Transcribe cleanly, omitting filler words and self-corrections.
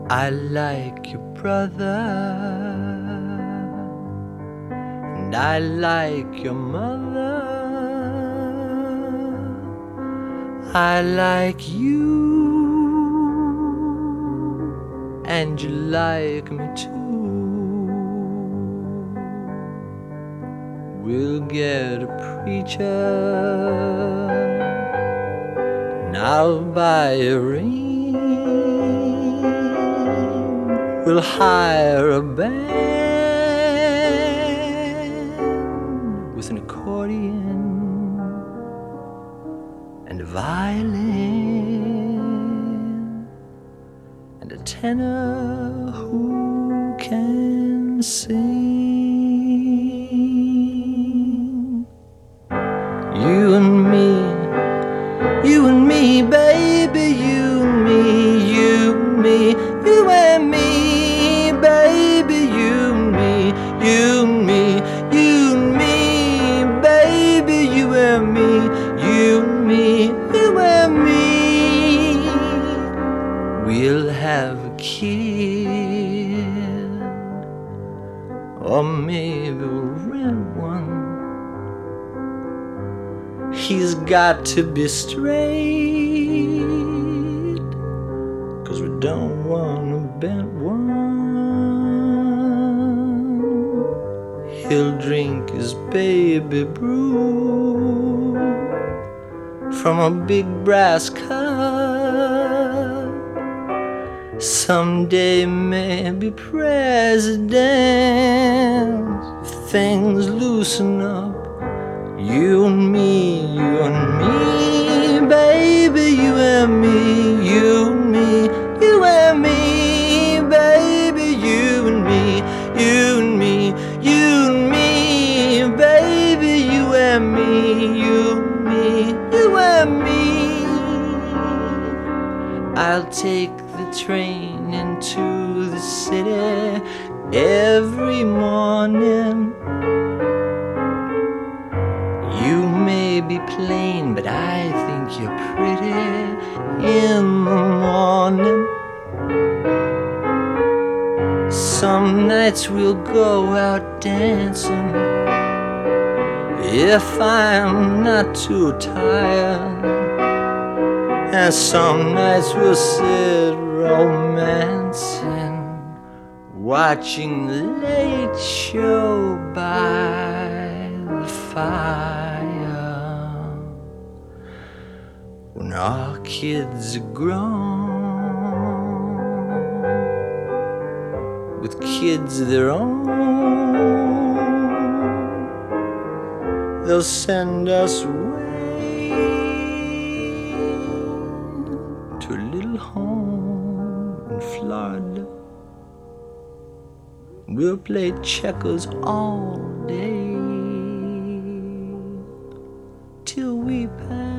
I like your brother, and I like your mother. I like you, and you like me too. We'll get a preacher, and I'll buy a ring. We'll hire a band with an accordion and a violin and a tenor who can sing. You and me, baby, you and me, you and me, you and me, baby, you and me, you and me, you and me, baby, you and me, you and me, you and me. We'll have a kid, or maybe we'll rent one. He's got to be straight, 'cause we don't want a bent one. He'll drink his baby brew from a big brass cup. Someday maybe president, if things loosen up. You and me, baby, you and me, you and me, you and me, baby, you and me, you and me, you and me, baby, you and me, you and me, you and me. I'll take the train into the city every morning. You may be plain, but I think you're pretty in the morning. Some nights we'll go out dancing, if I'm not too tired. And some nights we'll sit romancing, watching the late show by the fire. When our kids are grown, with kids of their own, they'll send us away to a little home in Florida. We'll play checkers all day till we pass